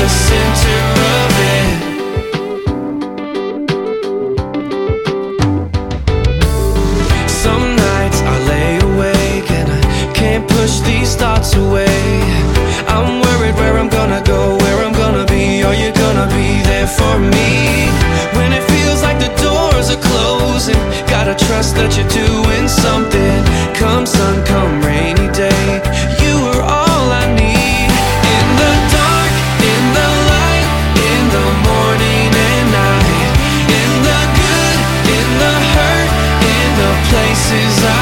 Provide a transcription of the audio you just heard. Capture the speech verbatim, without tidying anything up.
the center of it. Some nights I lay awake and I can't push these thoughts away. I'm worried where I'm gonna go, where I'm gonna be. Are you gonna be there for me? When it feels like the doors are closing, gotta trust that you're doing something. Come sun, come rainy day, you are all I need. In the dark, in the light, in the morning and night, in the good, in the hurt, in the places I